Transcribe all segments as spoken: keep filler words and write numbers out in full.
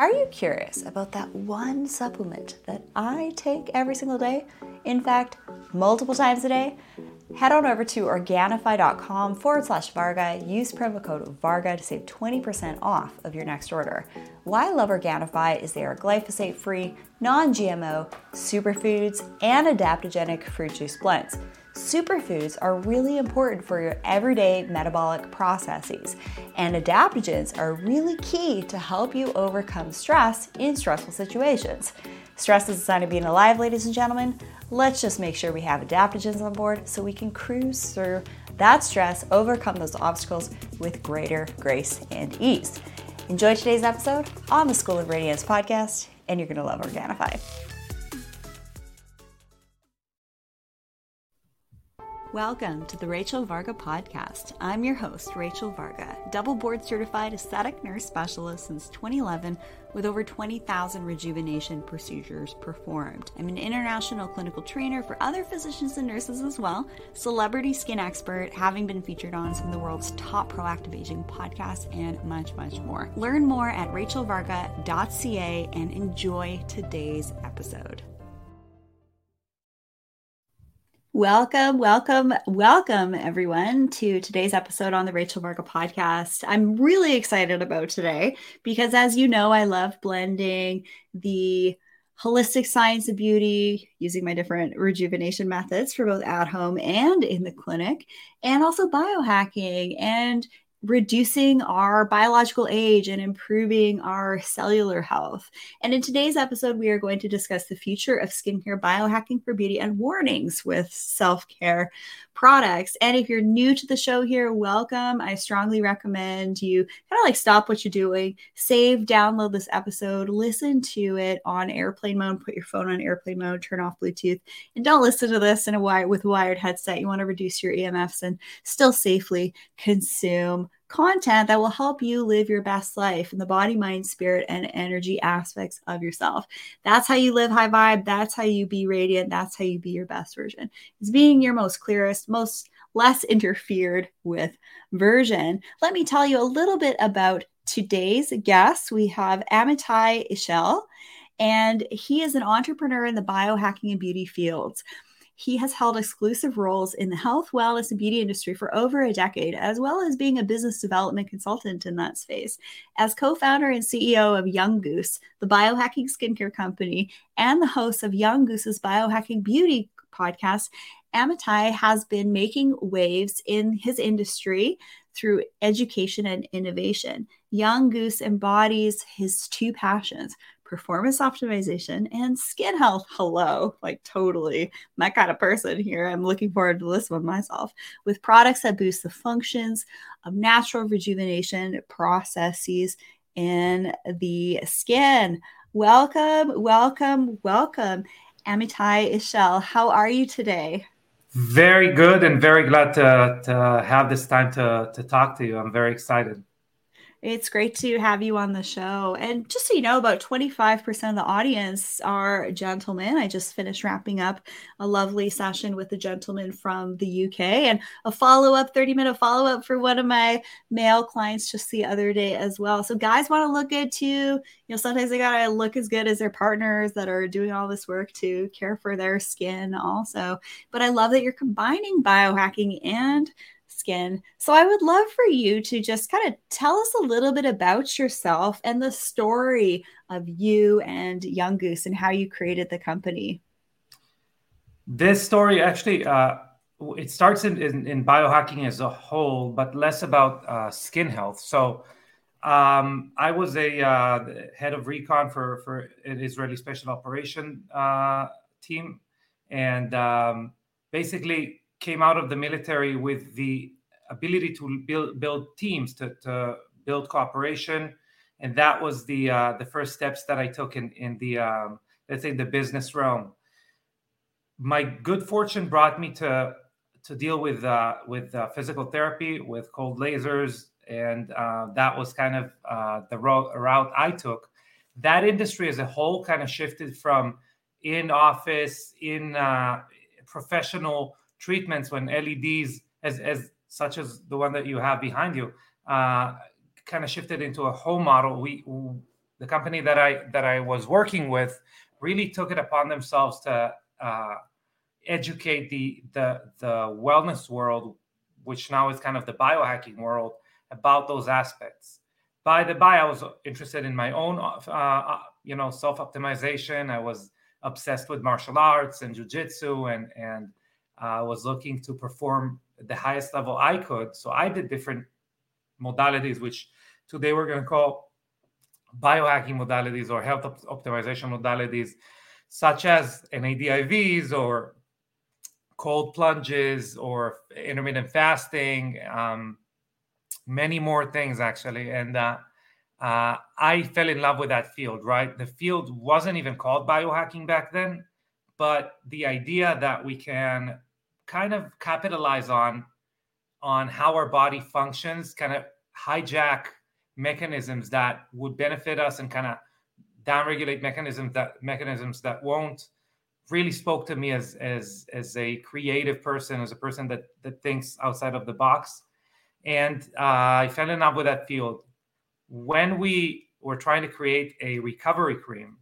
Are you curious about that one supplement that I take every single day? In fact, multiple times a day? Head on over to Organifi.com forward slash Varga. Use promo code Varga to save twenty percent off of your next order. Why I love Organifi is they are glyphosate-free, non-G M O, superfoods, and adaptogenic fruit juice blends. Superfoods are really important for your everyday metabolic processes, and adaptogens are really key to help you overcome stress in stressful situations. Stress is a sign of being alive, ladies and gentlemen. Let's just make sure we have adaptogens on board so we can cruise through that stress, overcome those obstacles with greater grace and ease. Enjoy today's episode on the School of Radiance podcast, and you're going to love Organifi. Welcome to the Rachel Varga podcast. I'm your host, Rachel Varga, double board certified aesthetic nurse specialist since twenty eleven with over twenty thousand rejuvenation procedures performed. I'm an international clinical trainer for other physicians and nurses as well, celebrity skin expert, having been featured on some of the world's top proactive aging podcasts, and much, much more. Learn more at rachel varga dot c a and enjoy today's episode. Welcome, welcome, welcome everyone to today's episode on the Rachel Varga podcast. I'm really excited about today because, as you know, I love blending the holistic science of beauty using my different rejuvenation methods for both at home and in the clinic, and also biohacking and reducing our biological age and improving our cellular health. And in today's episode, we are going to discuss the future of skincare, biohacking for beauty, and warnings with self-care products. And if you're new to the show here, welcome. I strongly recommend you kind of like stop what you're doing, save, download this episode, listen to it on airplane mode, put your phone on airplane mode, turn off Bluetooth, and don't listen to this in a wire with a wired headset. You want to reduce your E M Fs and still safely consume content that will help you live your best life in the body, mind, spirit, and energy aspects of yourself. That's how you live high vibe. That's how you be radiant. That's how you be your best version. It's being your most clearest, most less interfered with version. Let me tell you a little bit about today's guest. We have Amitai Ishel, and he is an entrepreneur in the biohacking and beauty fields. He has held exclusive roles in the health, wellness, and beauty industry for over a decade, as well as being a business development consultant in that space. As co-founder and C E O of Young Goose, the biohacking skincare company, and the host of Young Goose's Biohacking Beauty podcast, Amitai has been making waves in his industry through education and innovation. Young Goose embodies his two passions: performance optimization and skin health. Hello, like totally my kind of person here. I'm looking forward to this one myself, with products that boost the functions of natural rejuvenation processes in the skin. Welcome, welcome, welcome, Amitai Ishel. How are you today? Very good, and very glad to, to have this time to, to talk to you. I'm very excited. It's great to have you on the show. And just so you know, about twenty-five percent of the audience are gentlemen. I just finished wrapping up a lovely session with a gentleman from the U K, and a follow-up, thirty-minute follow-up for one of my male clients just the other day as well. So guys want to look good too. You know, sometimes they got to look as good as their partners that are doing all this work to care for their skin also. But I love that you're combining biohacking and skin. So I would love for you to just kind of tell us a little bit about yourself and the story of you and Young Goose and how you created the company. This story actually, uh, it starts in, in, in biohacking as a whole, but less about uh, skin health. So um, I was a uh, head of recon for, for an Israeli special operation uh, team, and um, basically came out of the military with the ability to build build teams, to, to build cooperation, and that was the uh, the first steps that I took in in the um, let's say the business realm. My good fortune brought me to to deal with uh, with uh, physical therapy, with cold lasers, and uh, that was kind of uh, the ro- route I took. That industry as a whole kind of shifted from in office, in uh, professional treatments, when L E Ds, as, as such as the one that you have behind you, uh, kind of shifted into a home model. We the company that I that I was working with really took it upon themselves to uh, educate the the the wellness world, which now is kind of the biohacking world, about those aspects. By the by, I was interested in my own, uh, you know, self-optimization. I was obsessed with martial arts and jujitsu, and and uh, was looking to perform the highest level I could. So I did different modalities, which today we're going to call biohacking modalities or health op- optimization modalities, such as N A D I Vs or cold plunges or intermittent fasting, um, many more things actually. And uh, uh, I fell in love with that field, right? The field wasn't even called biohacking back then, but the idea that we can kind of capitalize on on how our body functions, kind of hijack mechanisms that would benefit us and kind of downregulate mechanisms that mechanisms that won't, really spoke to me as as as a creative person, as a person that that thinks outside of the box. And uh, I fell in love with that field. When we were trying to create a recovery cream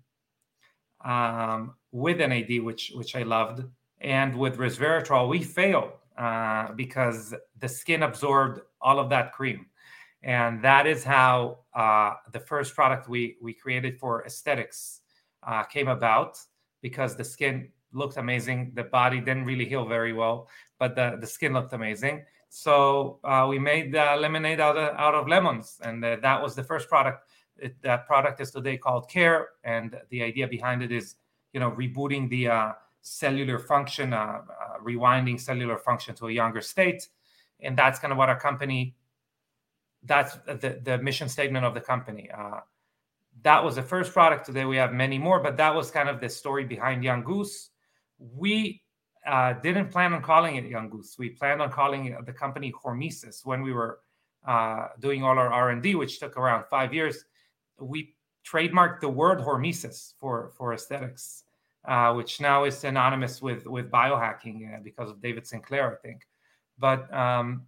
um, with N A D, which which I loved, and with resveratrol, we failed uh, because the skin absorbed all of that cream. And that is how uh, the first product we we created for aesthetics uh, came about, because the skin looked amazing. The body didn't really heal very well, but the, the skin looked amazing. So uh, we made uh, lemonade out of, out of lemons, and uh, that was the first product. It, that product is today called Care, and the idea behind it is, you know, rebooting the uh, cellular function, uh, uh, rewinding cellular function to a younger state, and that's kind of what our company. That's the, the mission statement of the company. Uh, that was the first product. Today we have many more, but that was kind of the story behind Young Goose. We uh, didn't plan on calling it Young Goose. We planned on calling it the company Hormesis when we were uh, doing all our R and D, which took around five years. We trademarked the word Hormesis for, for aesthetics, uh, which now is synonymous with, with biohacking uh, because of David Sinclair, I think. But um,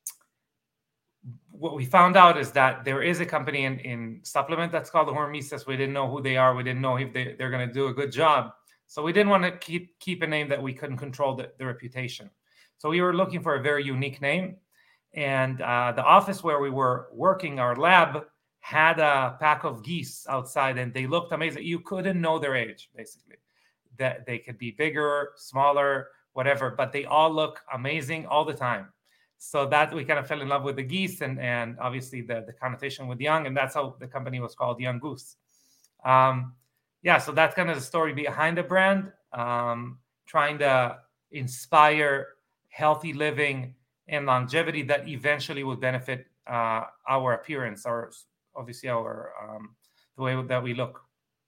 what we found out is that there is a company in, in supplement that's called Hormesis. We didn't know who they are. We didn't know if they, they're going to do a good job. So we didn't want to keep keep a name that we couldn't control the, the reputation. So we were looking for a very unique name. And uh, the office where we were working, our lab, had a pack of geese outside, and they looked amazing. You couldn't know their age, basically. That they could be bigger, smaller, whatever, but they all look amazing all the time. So that we kind of fell in love with the geese, and, and obviously the, the connotation with young, and that's how the company was called Young Goose. Um, yeah, so that's kind of the story behind the brand, um, trying to inspire healthy living and longevity that eventually will benefit uh, our appearance, our obviously our um, the way that we look.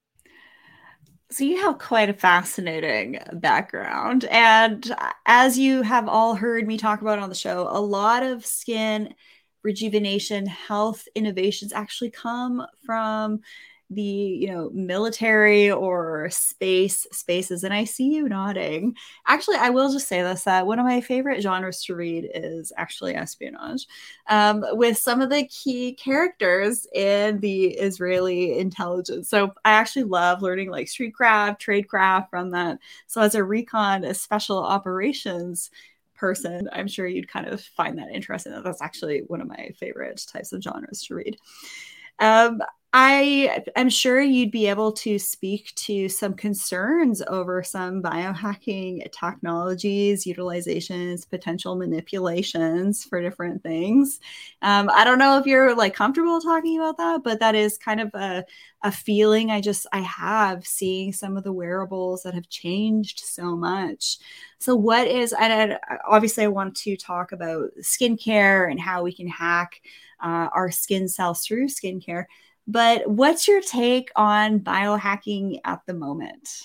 So you have quite a fascinating background. And as you have all heard me talk about on the show, a lot of skin rejuvenation, health innovations actually come from the, you know, military or space spaces. And I see you nodding. Actually, I will just say this, that one of my favorite genres to read is actually espionage, um, with some of the key characters in the Israeli intelligence. So I actually love learning like streetcraft, tradecraft from that. So as a recon, a special operations person, I'm sure you'd kind of find that interesting. That's actually one of my favorite types of genres to read. Um, I am sure you'd be able to speak to some concerns over some biohacking technologies, utilizations, potential manipulations for different things. Um, I don't know if you're like comfortable talking about that, but that is kind of a, a feeling I just I have seeing some of the wearables that have changed so much. So what is, and obviously I want to talk about skincare and how we can hack uh, our skin cells through skincare. But what's your take on biohacking at the moment?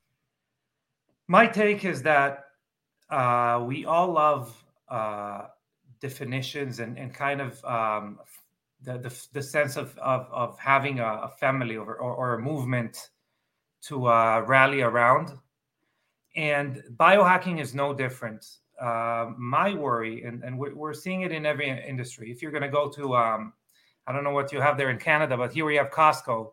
My take is that uh, we all love uh, definitions and, and kind of um, the, the, the sense of, of, of having a, a family or, or, or a movement to uh, rally around. And biohacking is no different. Uh, my worry, and, and we're, we're seeing it in every industry. If you're going to go to, um, I don't know what you have there in Canada, but here we have Costco.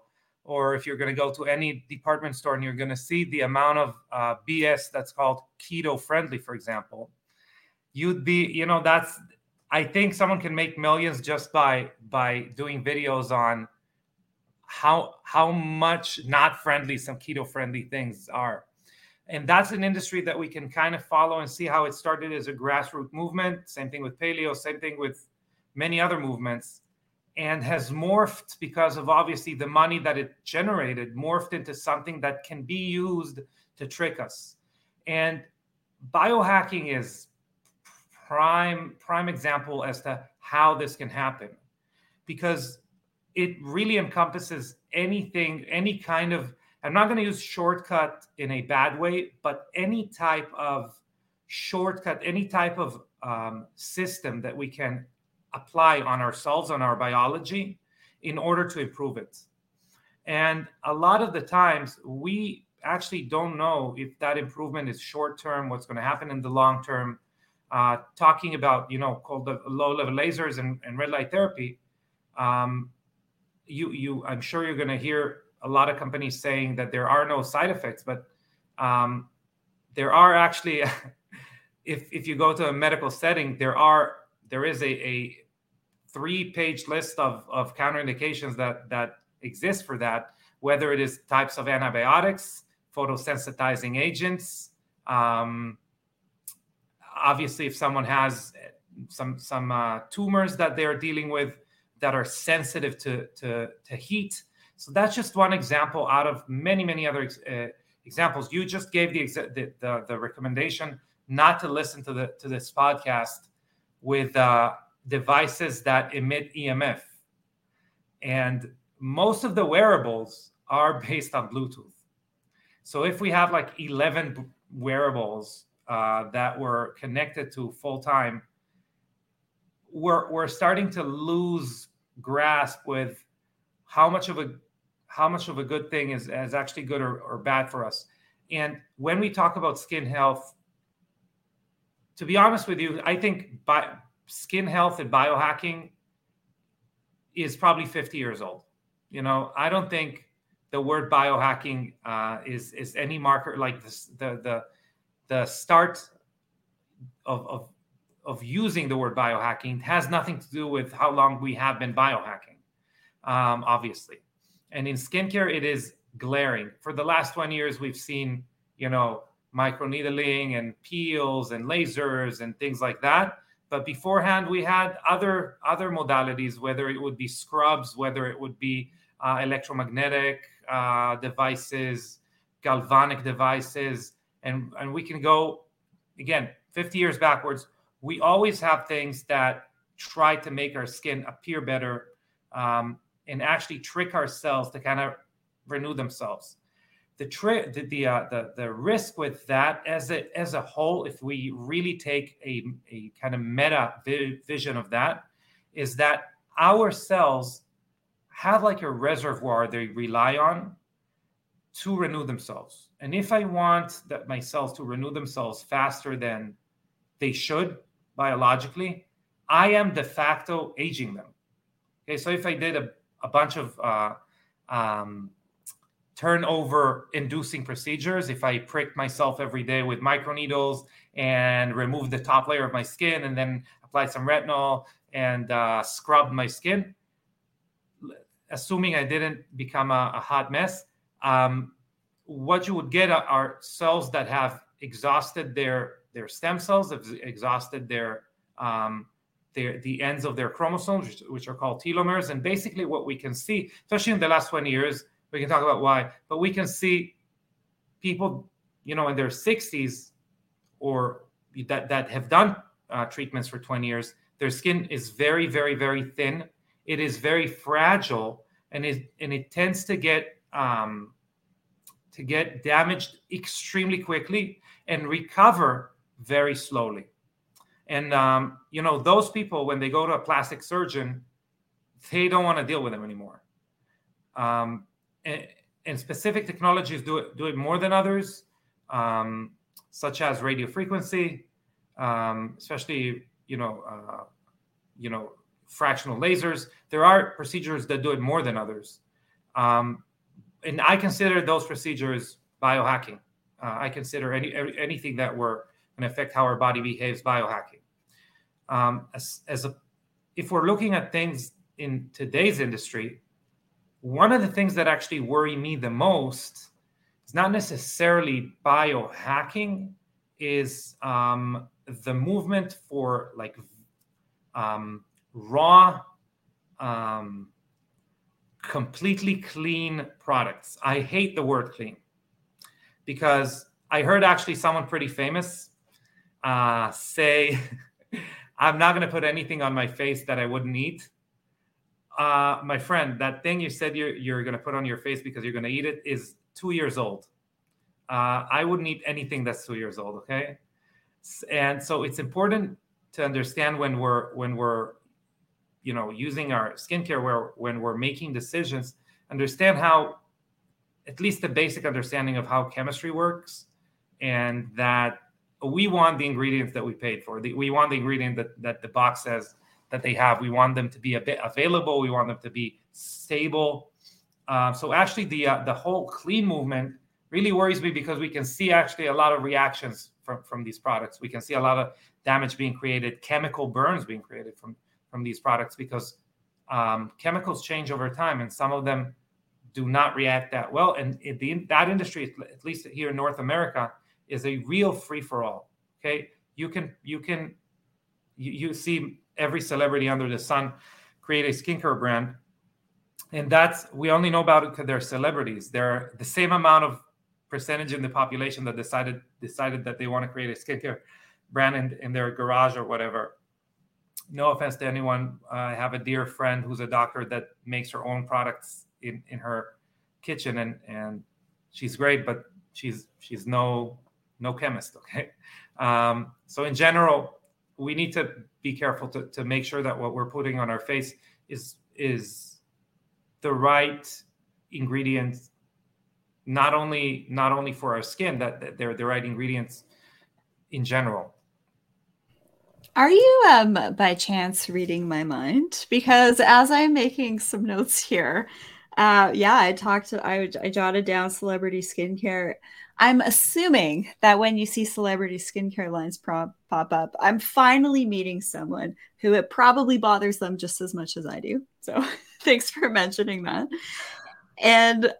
or if you're going to go to any department store and you're going to see the amount of uh, B S that's called keto friendly, for example, you'd be, you know, that's, I think someone can make millions just by by doing videos on how how much not friendly some keto friendly things are. And that's an industry that we can kind of follow and see how it started as a grassroots movement. Same thing with paleo, same thing with many other movements, and has morphed because of obviously the money that it generated, morphed into something that can be used to trick us. And biohacking is prime prime example as to how this can happen, because it really encompasses anything, any kind of, I'm not going to use shortcut in a bad way, but any type of shortcut, any type of um, system that we can apply on ourselves, on our biology, in order to improve it. And a lot of the times we actually don't know if that improvement is short term, what's going to happen in the long term. Uh, talking about, you know, called the low level lasers and, and red light therapy. Um, you, you, I'm sure you're going to hear a lot of companies saying that there are no side effects, but um, there are actually, if if you go to a medical setting, there are there is a, a three-page list of, of counterindications that that exist for that, whether it is types of antibiotics, photosensitizing agents. Um, obviously, if someone has some some uh, tumors that they're dealing with that are sensitive to, to, to heat. So that's just one example out of many, many other uh, examples. You just gave the, the, the the recommendation not to listen to the to this podcast with uh, devices that emit E M F, and most of the wearables are based on Bluetooth. So if we have like eleven wearables uh, that were connected to full time, we're we're starting to lose grasp with how much of a how much of a good thing is, is actually good or, or bad for us. And when we talk about skin health, to be honest with you, I think bi- skin health and biohacking is probably fifty years old. You know, I don't think the word biohacking uh, is is any marker like this, the the the start of, of of using the word biohacking has nothing to do with how long we have been biohacking, um, obviously. And in skincare, it is glaring. For the last twenty years, we've seen, you know, microneedling and peels and lasers and things like that. But beforehand, we had other other modalities, whether it would be scrubs, whether it would be uh, electromagnetic uh, devices, galvanic devices, and, and we can go, again, fifty years backwards. We always have things that try to make our skin appear better um, and actually trick our cells to kind of renew themselves. The tri- the the, uh, the the risk with that as a as a whole, if we really take a, a kind of meta vi- vision of that, is that our cells have like a reservoir they rely on to renew themselves. And if I want that my cells to renew themselves faster than they should biologically, I am de facto aging them. Okay, so if I did a, a bunch of uh, um, turnover inducing procedures, if I pricked myself every day with microneedles and removed the top layer of my skin and then applied some retinol and uh, scrubbed my skin, assuming I didn't become a, a hot mess, um, what you would get are cells that have exhausted their their stem cells, have exhausted their um, their the ends of their chromosomes, which, which are called telomeres. And basically, what we can see, especially in the last twenty years, we can talk about why, but we can see people, you know, in their sixties or that that have done uh, treatments for twenty years. Their skin is very, very, very thin. It is very fragile, and it and it tends to get um, to get damaged extremely quickly and recover very slowly. And um, you know, those people, when they go to a plastic surgeon, they don't want to deal with them anymore. Um, and, and specific technologies do it do it more than others, um, such as radio frequency, um, especially you know uh, you know fractional lasers. There are procedures that do it more than others. Um, and I consider those procedures biohacking. Uh, I consider any anything that were going to affect how our body behaves biohacking. Um, as as a, if we're looking at things in today's industry, one of the things that actually worry me the most is not necessarily biohacking, is um, the movement for like um, raw, um, completely clean products. I hate the word clean because I heard actually someone pretty famous uh, say, I'm not going to put anything on my face that I wouldn't eat. Uh, my friend, that thing you said you're, you're going to put on your face because you're going to eat it is two years old. Uh, I wouldn't eat anything that's two years old, okay? And so it's important to understand when we're when we're you know using our skincare, where when we're making decisions, understand how, at least the basic understanding of how chemistry works, and that we want the ingredients that we paid for. The, we want the ingredient that, that the box says that they have. We want them to be a bit available. We want them to be stable. Uh, so actually the uh, the whole clean movement really worries me, because we can see actually a lot of reactions from, from these products. We can see a lot of damage being created, chemical burns being created from, from these products, because um, chemicals change over time, and some of them do not react that well. And it, the, that industry, at least here in North America, is a real free-for-all. Okay, you can you can you, you see every celebrity under the sun create a skincare brand, and that's, we only know about it because they're celebrities. They're the same amount of percentage in the population that decided decided that they want to create a skincare brand in, in their garage or whatever. No offense to anyone. Uh, I have a dear friend who's a doctor that makes her own products in, in her kitchen, and, and she's great, but she's she's no no chemist. Okay, um, so in general, we need to be careful to, to make sure that what we're putting on our face is is the right ingredients, not only not only for our skin, that, that they're the right ingredients in general. Are you um by chance reading my mind? Because as I'm making some notes here, uh yeah, I talked to I I jotted down celebrity skincare. I'm assuming that when you see celebrity skincare lines pop, pop up, I'm finally meeting someone who it probably bothers them just as much as I do. So thanks for mentioning that. And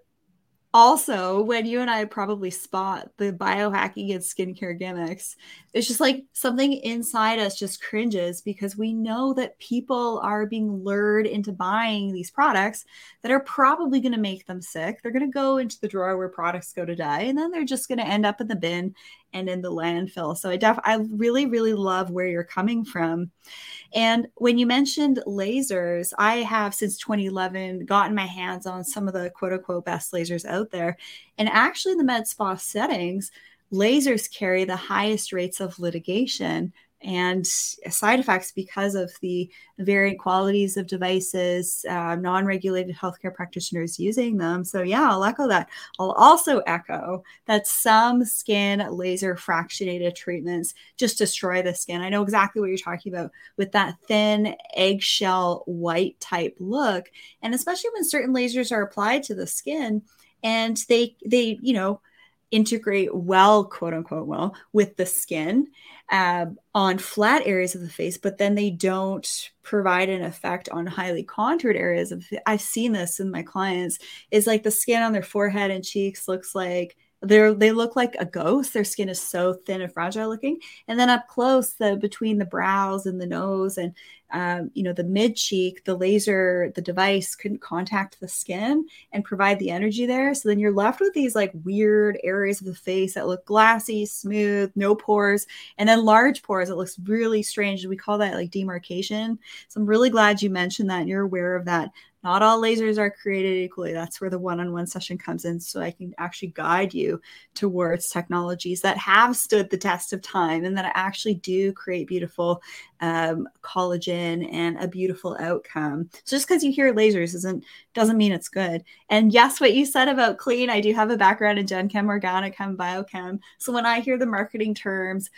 also, when you and I probably spot the biohacking and skincare gimmicks, it's just like something inside us just cringes, because we know that people are being lured into buying these products that are probably going to make them sick. They're going to go into the drawer where products go to die, and then they're just going to end up in the bin and in the landfill. So I def I really, really love where you're coming from. And when you mentioned lasers, I have since twenty eleven gotten my hands on some of the quote unquote best lasers out there. And actually in the med spa settings, lasers carry the highest rates of litigation and side effects because of the varying qualities of devices, uh, non-regulated healthcare practitioners using them. So yeah, I'll echo that. I'll also echo that some skin laser fractionated treatments just destroy the skin. I know exactly what you're talking about with that thin eggshell white type look. And especially when certain lasers are applied to the skin and they, they, you know, integrate well, quote unquote, well with the skin uh, on flat areas of the face, but then they don't provide an effect on highly contoured areas of. I've seen this in my clients. Is like the skin on their forehead and cheeks looks like they're they look like a ghost. Their skin is so thin and fragile looking, and then up close, the between the brows and the nose and um, you know the mid cheek, the laser, the device couldn't contact the skin and provide the energy there. So then you're left with these like weird areas of the face that look glassy, smooth, no pores, and then large pores. It looks really strange. We call that like demarcation. So I'm really glad you mentioned that and you're aware of that. Not all lasers are created equally. That's where the one-on-one session comes in, so I can actually guide you towards technologies that have stood the test of time and that actually do create beautiful um, collagen and a beautiful outcome. So just because you hear lasers isn't doesn't mean it's good. And yes, what you said about clean, I do have a background in Gen Chem, Organic Chem, Biochem. So when I hear the marketing terms,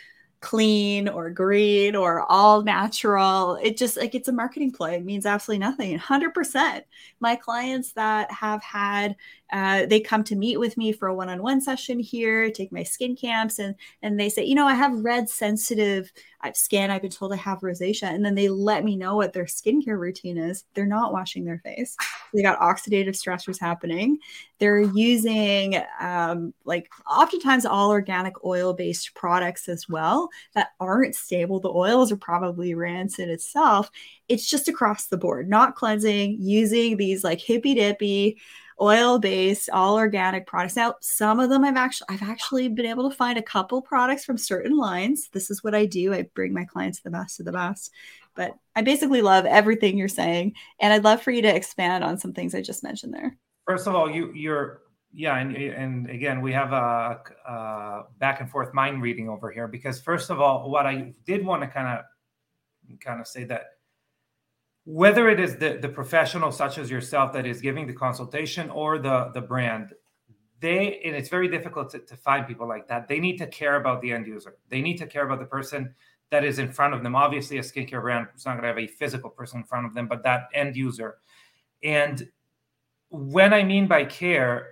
clean or green or all natural. It just like it's a marketing play. It means absolutely nothing. one hundred percent. My clients that have had, uh, they come to meet with me for a one-on-one session here, take my skin camps, and and they say, you know, I have red sensitive skin. I've been told I have rosacea, and then they let me know what their skincare routine is. They're not washing their face. They got oxidative stressors happening. They're using um, like oftentimes all organic oil-based products as well that aren't stable. The oils are probably rancid itself. It's just across the board, not cleansing, using these like hippy dippy oil-based all organic products. Now, some of them I've actually I've actually been able to find a couple products from certain lines. This is what I do. I bring my clients the best of the best. But I basically love everything you're saying, and I'd love for you to expand on some things I just mentioned there. First of all, you you're yeah, and and again, we have a, a back and forth mind reading over here, because first of all, what I did want to kind of kind of say that whether it is the, the professional such as yourself that is giving the consultation or the, the brand, they, and it's very difficult to, to find people like that. They need to care about the end user. They need to care about the person that is in front of them. Obviously, a skincare brand is not going to have a physical person in front of them, but that end user. And when I mean by care,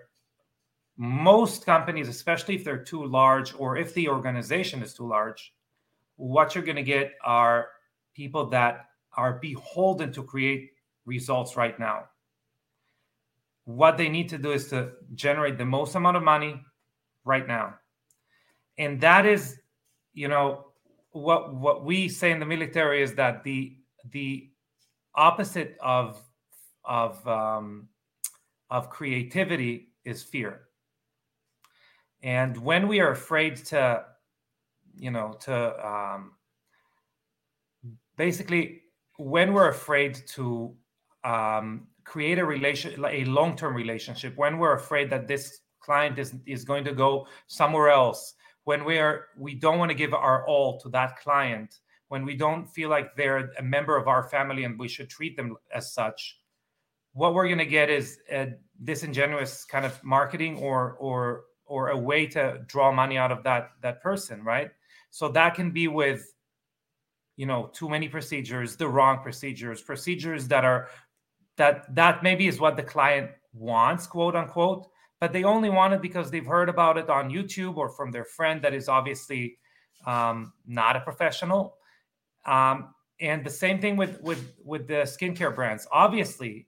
most companies, especially if they're too large or if the organization is too large, what you're going to get are people that are beholden to create results right now. What they need to do is to generate the most amount of money right now. And that is, you know, what what we say in the military is that the the opposite of of um, of creativity is fear. And when we are afraid to, you know, to um, basically, when we're afraid to um, create a relation, a long-term relationship, when we're afraid that this client is, is going to go somewhere else, when we are we don't want to give our all to that client, when we don't feel like they're a member of our family and we should treat them as such, what we're going to get is a disingenuous kind of marketing or or or a way to draw money out of that that person, right? So that can be with, you know, too many procedures, the wrong procedures, procedures that are, that that maybe is what the client wants, quote unquote, but they only want it because they've heard about it on YouTube or from their friend that is obviously um, not a professional. Um, and the same thing with, with, with the skincare brands. Obviously,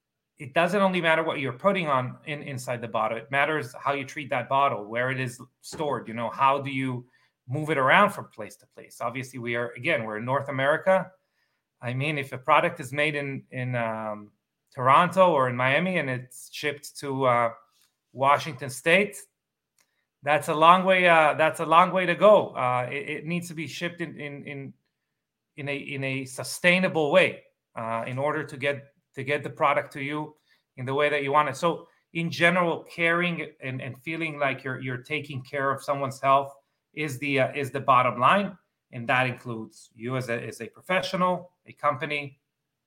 it doesn't only matter what you're putting on in, inside the bottle. It matters how you treat that bottle, where it is stored. You know, how do you move it around from place to place? Obviously, we are, again, we're in North America. I mean, if a product is made in, in um, Toronto or in Miami and it's shipped to uh, Washington State, that's a long way. Uh, that's a long way to go. Uh, it, it needs to be shipped in in in in a in a sustainable way uh, in order to get to get the product to you in the way that you want it. So, in general, caring and, and feeling like you're you're taking care of someone's health is the uh, is the bottom line, and that includes you as a as a professional, a company,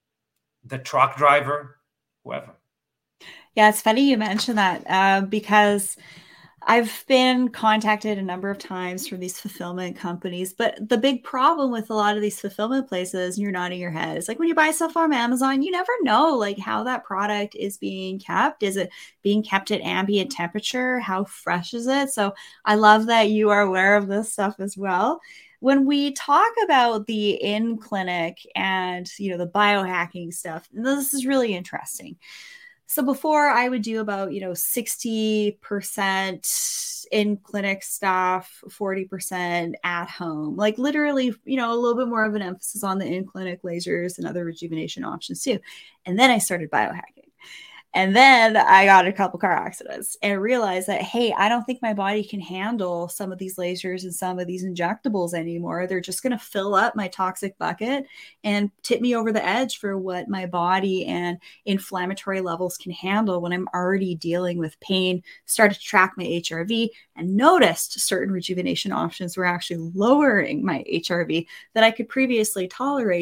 the truck driver, whoever. Yeah, it's funny you mentioned that uh, because I've been contacted a number of times from these fulfillment companies, but the big problem with a lot of these fulfillment places, and you're nodding your head, is like when you buy stuff on Amazon, you never know like how that product is being kept. Is it being kept at ambient temperature? How fresh is it? So I love that you are aware of this stuff as well. When we talk about the in-clinic and, you know, the biohacking stuff, this is really interesting. So before I would do about, you know, sixty percent in clinic stuff, forty percent at home, like literally, you know, a little bit more of an emphasis on the in clinic lasers and other rejuvenation options too. And then I started biohacking. And then I got a couple car accidents and realized that, hey, I don't think my body can handle some of these lasers and some of these injectables anymore. They're just going to fill up my toxic bucket and tip me over the edge for what my body and inflammatory levels can handle when I'm already dealing with pain. Started to track my H R V and noticed certain rejuvenation options were actually lowering my H R V that I could previously tolerate.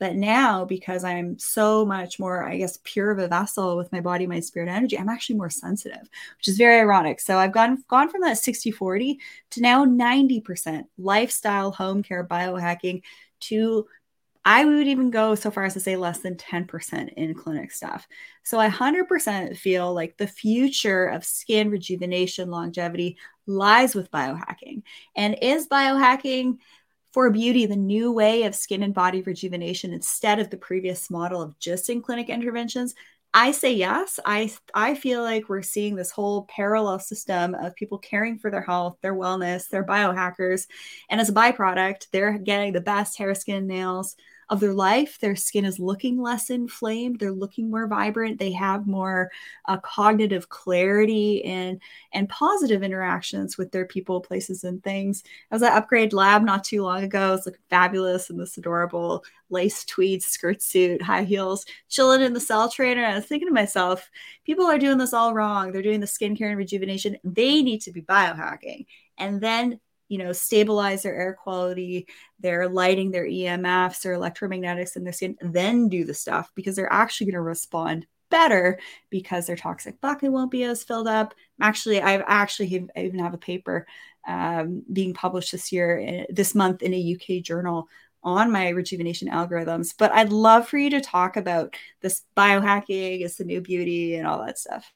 But now, because I'm so much more, I guess, pure of a vessel with my body, my spirit, energy, I'm actually more sensitive, which is very ironic. So I've gone gone from that sixty forty to now ninety percent lifestyle, home care, biohacking, to I would even go so far as to say less than ten percent in clinic stuff. So I one hundred percent feel like the future of skin rejuvenation, longevity lies with biohacking. And is biohacking for beauty the new way of skin and body rejuvenation instead of the previous model of just in clinic interventions? I say yes. I I feel like we're seeing this whole parallel system of people caring for their health, their wellness, their biohackers, and as a byproduct, they're getting the best hair, skin, nails of their life. Their skin is looking less inflamed. They're looking more vibrant. They have more uh, cognitive clarity and and positive interactions with their people, places, and things. I was at Upgrade Lab not too long ago. I was looking fabulous in this adorable lace tweed skirt suit, high heels, chilling in the cell trainer. And I was thinking to myself, people are doing this all wrong. They're doing the skincare and rejuvenation. They need to be biohacking. And then you know, stabilize their air quality, their lighting, their E M Fs, their electromagnetics in their skin, then do the stuff because they're actually going to respond better because their toxic bucket won't be as filled up. Actually, I've actually have, I even have a paper um, being published this year, this month in a U K journal on my rejuvenation algorithms. But I'd love for you to talk about this biohacking, is the new beauty, and all that stuff.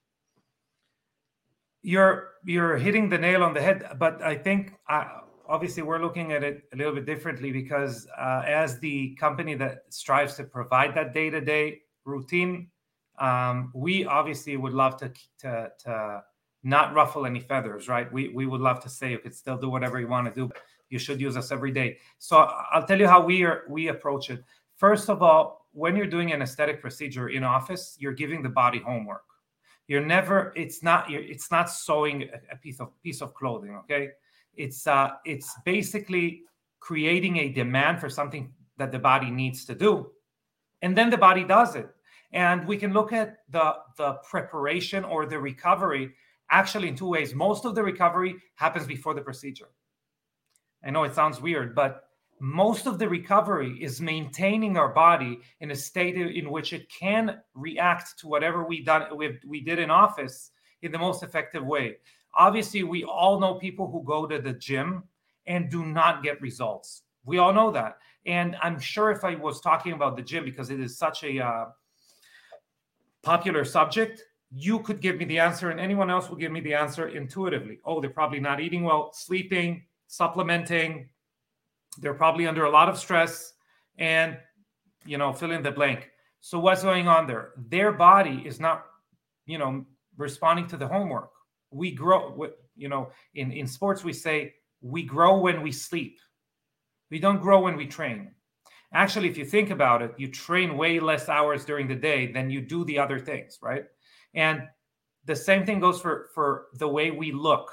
You're you're hitting the nail on the head, but I think uh, obviously we're looking at it a little bit differently because uh, as the company that strives to provide that day-to-day routine, um, we obviously would love to, to to not ruffle any feathers, right? We we would love to say you could still do whatever you want to do, but you should use us every day. So I'll tell you how we are we approach it. First of all, when you're doing an aesthetic procedure in office, you're giving the body homework. You're never, it's not, you're, it's not sewing a piece of piece of clothing, okay? It's uh, it's basically creating a demand for something that the body needs to do. And then the body does it. And we can look at the, the preparation or the recovery actually in two ways. Most of the recovery happens before the procedure. I know it sounds weird, but most of the recovery is maintaining our body in a state in which it can react to whatever we done we, we did in office in the most effective way. Obviously, we all know people who go to the gym and do not get results. We all know that. And I'm sure if I was talking about the gym, because it is such a uh, popular subject, you could give me the answer and anyone else will give me the answer intuitively. Oh, they're probably not eating well, sleeping, supplementing. They're probably under a lot of stress and, you know, fill in the blank. So what's going on there? Their body is not, you know, responding to the homework. We grow, you know, in, in sports, we say we grow when we sleep. We don't grow when we train. Actually, if you think about it, you train way less hours during the day than you do the other things, right? And the same thing goes for, for the way we look.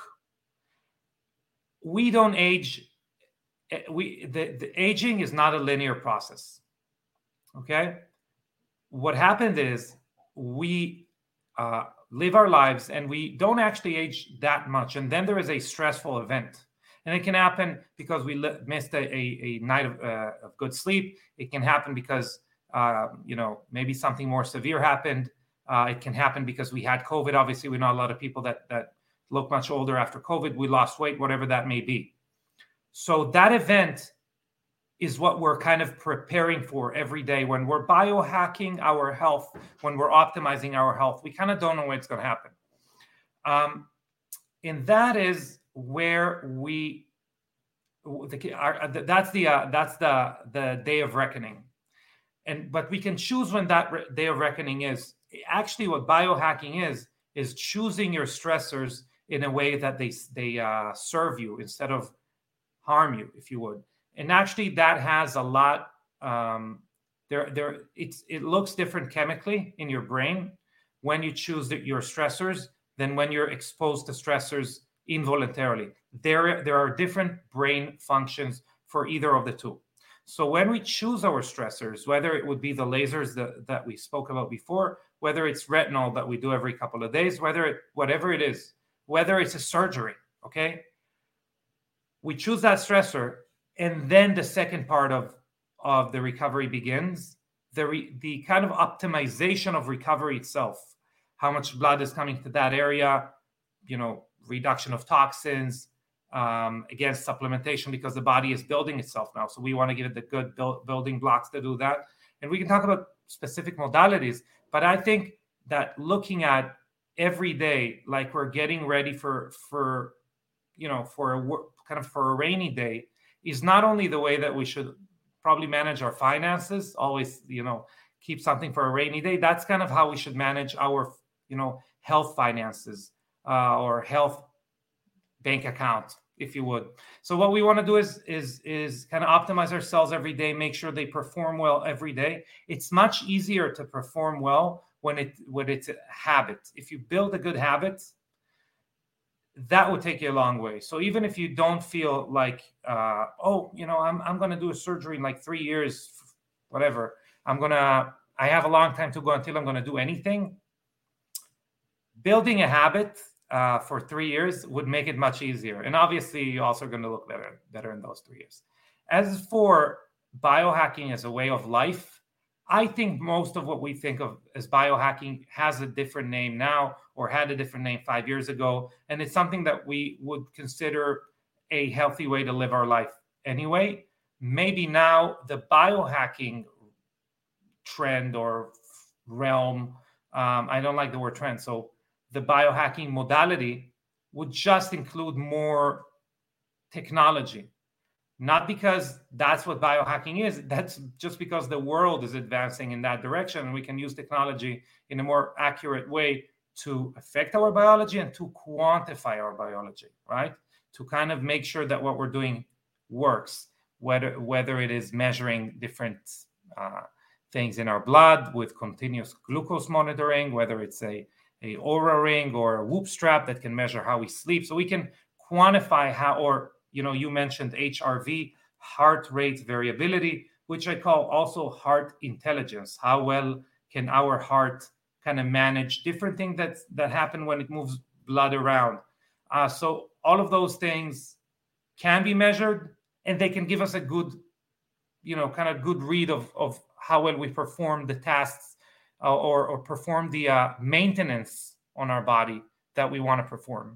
We don't age. We the, the aging is not a linear process. Okay, what happened is we uh, live our lives and we don't actually age that much, and then there is a stressful event, and it can happen because we li- missed a, a, a night of, uh, of good sleep. It can happen because uh, you know maybe something more severe happened. Uh, it can happen because we had COVID. Obviously, we know a lot of people that that look much older after COVID. We lost weight, whatever that may be. So that event is what we're kind of preparing for every day. When we're biohacking our health, when we're optimizing our health, we kind of don't know when it's going to happen. Um, and that is where we, the, our, that's the uh, that's the the day of reckoning. And but we can choose when that re- day of reckoning is. Actually, what biohacking is is choosing your stressors in a way that they they uh, serve you instead of harm you, if you would. And actually that has a lot um there there it's it looks different chemically in your brain when you choose the, your stressors than when you're exposed to stressors involuntarily. There there are different brain functions for either of the two. So when we choose our stressors, whether it would be the lasers that, that we spoke about before, whether it's retinol that we do every couple of days, whether it whatever it is, whether it's a surgery, okay, we choose that stressor, and then the second part of of the recovery begins. The, re, the kind of optimization of recovery itself, how much blood is coming to that area, you know, reduction of toxins, um, against supplementation, because the body is building itself now. So we want to give it the good build, building blocks to do that. And we can talk about specific modalities, but I think that looking at every day, like we're getting ready for, for, you know, for a kind of for a rainy day, is not only the way that we should probably manage our finances, always, you know, keep something for a rainy day. That's kind of how we should manage our, you know, health finances, uh, or health bank account, if you would. So what we want to do is, is, is kind of optimize ourselves every day, make sure they perform well every day. It's much easier to perform well when it, when it's a habit. If you build a good habit, that would take you a long way. So even if you don't feel like, uh, oh, you know, I'm I'm going to do a surgery in like three years, whatever. I'm going to, I have a long time to go until I'm going to do anything. Building a habit uh, for three years would make it much easier. And obviously, you're also going to look better, better in those three years. As for biohacking as a way of life, I think most of what we think of as biohacking has a different name now, or had a different name five years ago. And it's something that we would consider a healthy way to live our life anyway. Maybe now the biohacking trend or realm, um, I don't like the word trend. So the biohacking modality would just include more technology. Not because that's what biohacking is. That's just because the world is advancing in that direction, and we can use technology in a more accurate way to affect our biology and to quantify our biology, right? To kind of make sure that what we're doing works, whether whether it is measuring different uh, things in our blood with continuous glucose monitoring, whether it's a, a Oura ring or a Whoop strap that can measure how we sleep. So we can quantify how, or you know, you mentioned H R V, heart rate variability, which I call also heart intelligence. How well can our heart kind of manage different things that, that happen when it moves blood around? Uh, so all of those things can be measured, and they can give us a good, you know, kind of good read of, of how well we perform the tasks uh, or, or perform the uh, maintenance on our body that we want to perform.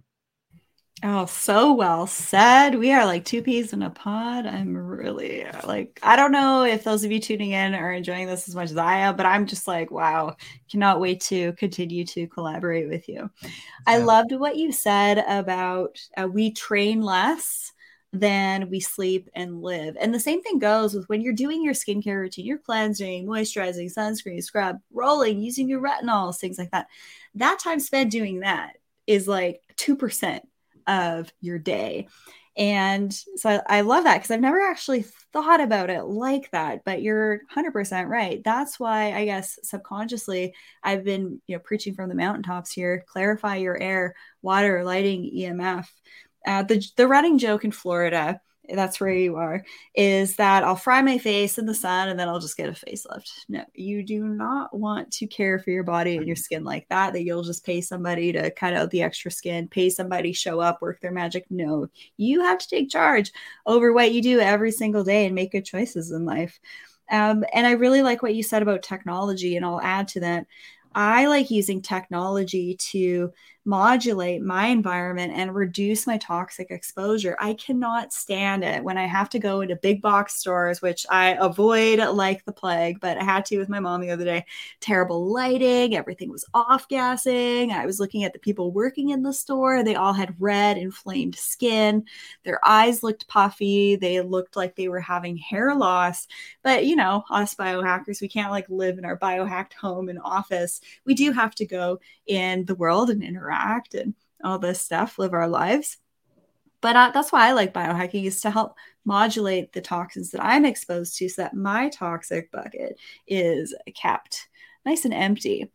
Oh, so well said. We are like two peas in a pod. I'm really like, I don't know if those of you tuning in are enjoying this as much as I am, but I'm just like, wow, cannot wait to continue to collaborate with you. Yeah. I loved what you said about uh, we train less than we sleep and live. And the same thing goes with when you're doing your skincare routine, you're cleansing, moisturizing, sunscreen, scrub, rolling, using your retinols, things like that. That time spent doing that is like two percent of your day. And so I, I love that, because I've never actually thought about it like that, but you're one hundred percent right. That's why I guess subconsciously I've been, you know, preaching from the mountaintops here: clarify your air, water, lighting, E M F. Uh, the, the running joke in Florida, that's where you are, is that I'll fry my face in the sun and then I'll just get a facelift. No, you do not want to care for your body and your skin like that, that you'll just pay somebody to cut out the extra skin, pay somebody, show up, work their magic. No, you have to take charge over what you do every single day and make good choices in life. Um, and I really like what you said about technology, and I'll add to that. I like using technology to modulate my environment and reduce my toxic exposure. I cannot stand it when I have to go into big box stores, which I avoid like the plague, but I had to with my mom the other day. Terrible lighting, everything was off-gassing. I was looking at the people working in the store. They all had red, inflamed skin. Their eyes looked puffy. They looked like they were having hair loss. But, you know, us biohackers, we can't like live in our biohacked home and office. We do have to go in the world and interact and all this stuff, live our lives. But uh, that's why I like biohacking, is to help modulate the toxins that I'm exposed to so that my toxic bucket is kept nice and empty.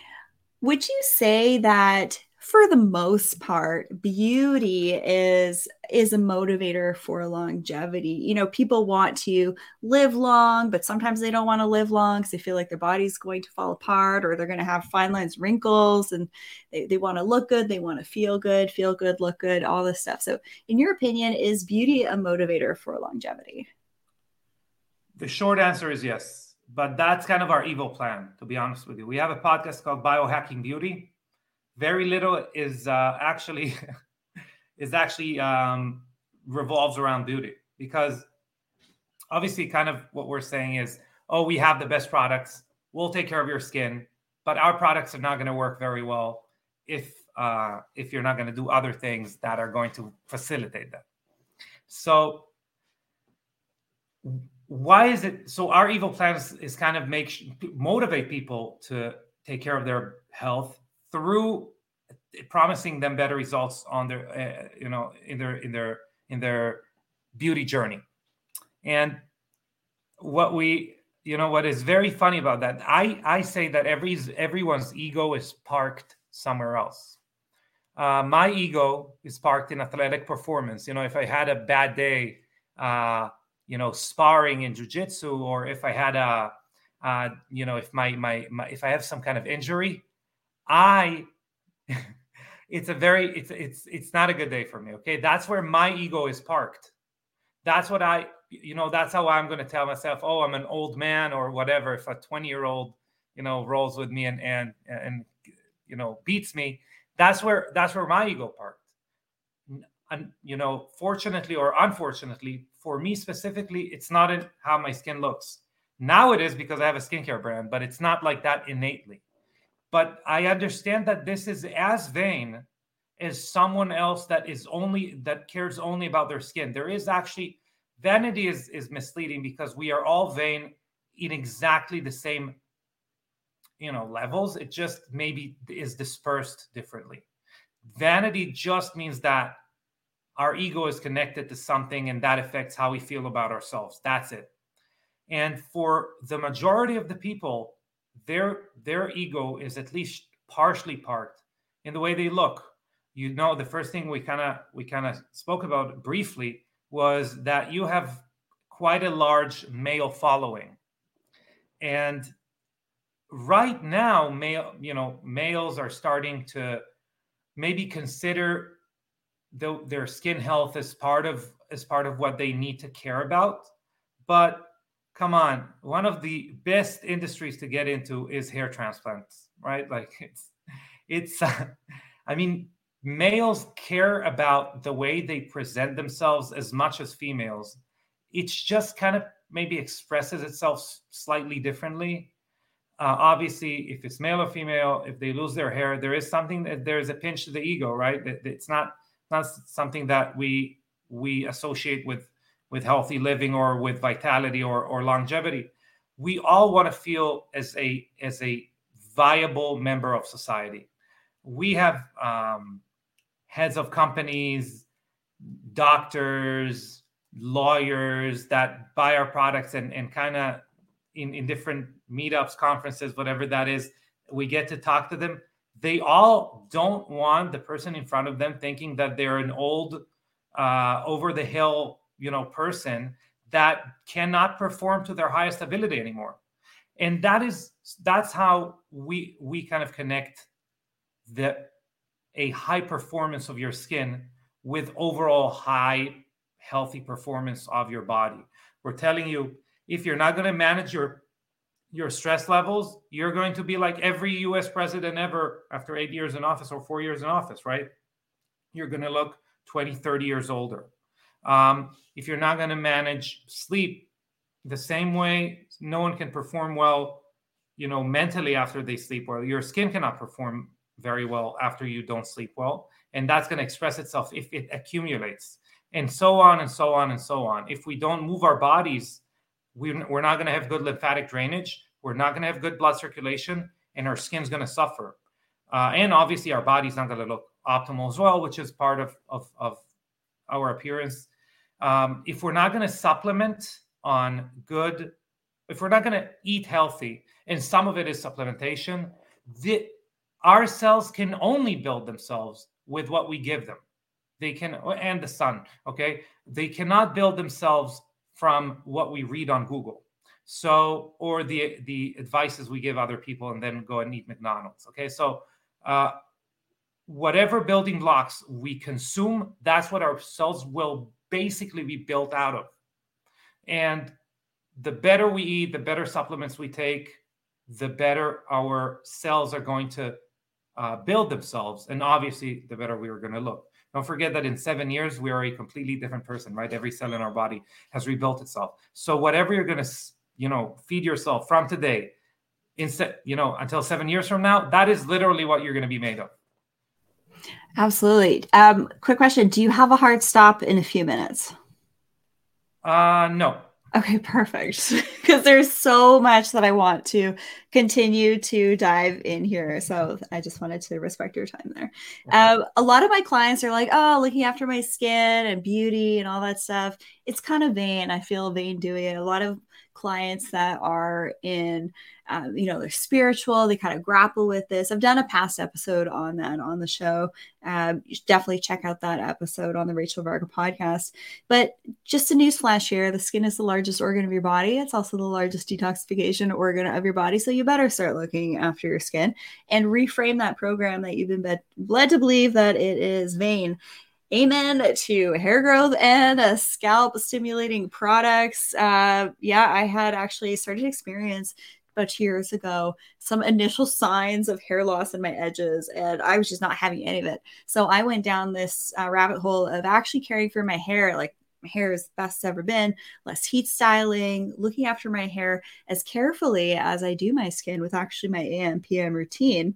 Would you say that for the most part, beauty is is a motivator for longevity? You know, people want to live long, but sometimes they don't want to live long because they feel like their body's going to fall apart, or they're going to have fine lines, wrinkles, and they, they want to look good, they want to feel good, feel good, look good, all this stuff. So in your opinion, is beauty a motivator for longevity? The short answer is yes, but that's kind of our evil plan, to be honest with you. We have a podcast called Biohacking Beauty. Very little is uh, actually is actually um, revolves around beauty, because obviously kind of what we're saying is, oh, we have the best products, we'll take care of your skin, but our products are not going to work very well if uh, if you're not going to do other things that are going to facilitate that. So why is it so our evil plan is, is kind of make motivate people to take care of their health through promising them better results on their uh, you know in their in their in their beauty journey. And what we you know what is very funny about that, i i say that every everyone's ego is parked somewhere else. Uh, my ego is parked in athletic performance. You know, if I had a bad day, uh, you know, sparring in jiu-jitsu, or if I had a, uh, you know, if my, my, my, if I have some kind of injury, I, it's a very, it's, it's, it's not a good day for me. Okay. That's where my ego is parked. That's what I, you know, that's how I'm going to tell myself, oh, I'm an old man or whatever. If a twenty year old, you know, rolls with me and, and, and, you know, beats me, that's where, that's where my ego parked. And, you know, fortunately or unfortunately, for me specifically, it's not in how my skin looks. Now it is, because I have a skincare brand, but it's not like that innately. But I understand that this is as vain as someone else that is only, that cares only about their skin. There is actually, vanity is, is misleading, because we are all vain in exactly the same, you know, levels. It just maybe is dispersed differently. Vanity just means that our ego is connected to something, and that affects how we feel about ourselves. That's it. And for the majority of the people, their their ego is at least partially parked in the way they look. You know, the first thing we kind of we kind of spoke about briefly was that you have quite a large male following. And right now, male, you know, males are starting to maybe consider the, their skin health as part of as part of what they need to care about. But come on, one of the best industries to get into is hair transplants, right? Like it's it's uh, I mean, males care about the way they present themselves as much as females. It's just kind of maybe expresses itself slightly differently. Uh, obviously, if it's male or female, if they lose their hair, there is something that there's a pinch to the ego, right? It's not not something that we we associate with with healthy living or with vitality or or longevity. We all want to feel as a as a viable member of society. We have um, heads of companies, doctors, lawyers that buy our products, and and kind of in in different meetups, conferences, whatever that is, we get to talk to them. They all don't want the person in front of them thinking that they're an old, uh, over the hill, you know, person that cannot perform to their highest ability anymore. And that is, that's how we, we kind of connect the, a high performance of your skin with overall high healthy performance of your body. We're telling you, if you're not going to manage your your stress levels, you're going to be like every U S president ever after eight years in office or four years in office, right? You're going to look twenty, thirty years older. Um, if you're not going to manage sleep the same way, no one can perform well, you know, mentally after they sleep well. Your skin cannot perform very well after you don't sleep well. And that's going to express itself if it accumulates, and so on and so on and so on. If we don't move our bodies, we're not going to have good lymphatic drainage. We're not going to have good blood circulation, and our skin's going to suffer. Uh, and obviously, our body's not going to look optimal as well, which is part of, of, of our appearance. Um, if we're not going to supplement on good, if we're not going to eat healthy, and some of it is supplementation, the, our cells can only build themselves with what we give them. They can, and the sun, okay? They cannot build themselves from what we read on Google. So, or the the advices we give other people and then go and eat McDonald's. Okay. So uh, whatever building blocks we consume, that's what our cells will basically be built out of. And the better we eat, the better supplements we take, the better our cells are going to uh, build themselves. And obviously, the better we are going to look. Don't forget that in seven years, we are a completely different person, right? Every cell in our body has rebuilt itself. So whatever you're going to, you know, feed yourself from today, instead, you know, until seven years from now, that is literally what you're going to be made of. Absolutely. Um, quick question. Do you have a hard stop in a few minutes? Uh, no. Okay, perfect. Because there's so much that I want to continue to dive in here. So I just wanted to respect your time there. Um, a lot of my clients are like, oh, looking after my skin and beauty and all that stuff. It's kind of vain. I feel vain doing it. A lot of clients that are in, um, you know, they're spiritual, they kind of grapple with this. I've done a past episode on that on the show. Um, you should definitely check out that episode on the Rachel Varga podcast. But just a newsflash here, the skin is the largest organ of your body. It's also the largest detoxification organ of your body. So you better start looking after your skin and reframe that program that you've been led to believe that it is vain. Amen to hair growth and uh, scalp stimulating products. Uh, yeah, I had actually started to experience about two years ago some initial signs of hair loss in my edges, and I was just not having any of it. So I went down this uh, rabbit hole of actually caring for my hair, like my hair is the best it's ever been, less heat styling, looking after my hair as carefully as I do my skin with actually my A M P M routine.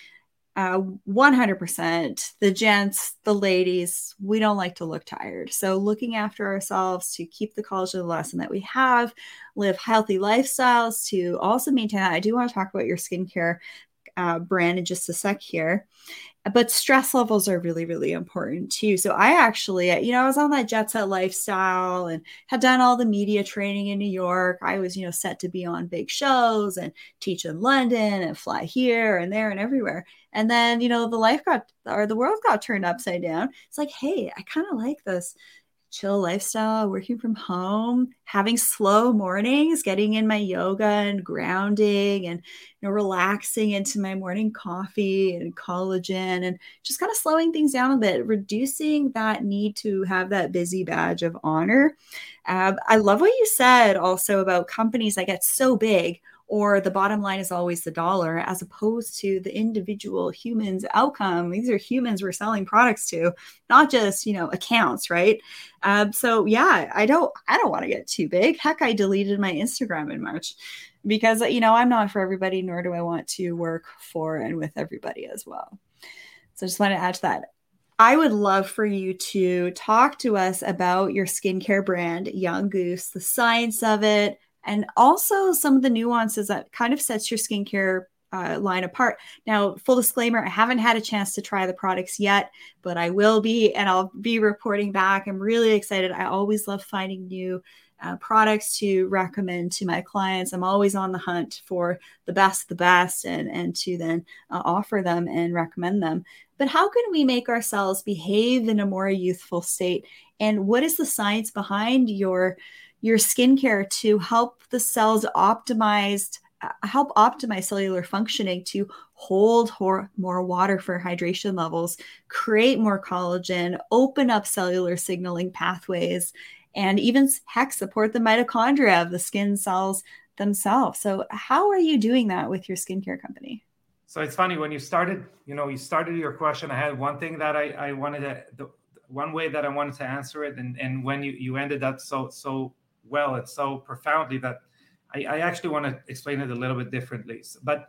Uh, one hundred percent the gents, the ladies, we don't like to look tired. So looking after ourselves to keep the collagen, the lesson that we have, live healthy lifestyles to also maintain that. I do want to talk about your skincare uh, brand in just a sec here. But stress levels are really, really important too. So I actually, you know, I was on that jet set lifestyle and had done all the media training in New York. I was, you know, set to be on big shows and teach in London and fly here and there and everywhere. And then, you know, the life got, or the world got turned upside down. It's like, hey, I kind of like this chill lifestyle, working from home, having slow mornings, getting in my yoga and grounding and, you know, relaxing into my morning coffee and collagen and just kind of slowing things down a bit, reducing that need to have that busy badge of honor. Uh, I love what you said also about companies that get so big, or the bottom line is always the dollar, as opposed to the individual human's outcome. These are humans we're selling products to, not just, you know, accounts, right? Um, so yeah, I don't, I don't want to get too big. Heck, I deleted my Instagram in March because, you know, I'm not for everybody, nor do I want to work for and with everybody as well. So I just want to add to that. I would love for you to talk to us about your skincare brand, Young Goose, the science of it, and also some of the nuances that kind of sets your skincare uh, line apart. Now, full disclaimer, I haven't had a chance to try the products yet, but I will be, and I'll be reporting back. I'm really excited. I always love finding new uh, products to recommend to my clients. I'm always on the hunt for the best, the best, and, and to then uh, offer them and recommend them. But how can we make ourselves behave in a more youthful state? And what is the science behind your your skincare to help the cells optimized, uh, help optimize cellular functioning to hold hor- more water for hydration levels, create more collagen, open up cellular signaling pathways, and even heck, support the mitochondria of the skin cells themselves. So how are you doing that with your skincare company? So it's funny when you started, you know, you started your question. I had one thing that I, I wanted to, the, one way that I wanted to answer it. And, and when you, you ended up so, so well, it's so profoundly that I, I actually want to explain it a little bit differently. But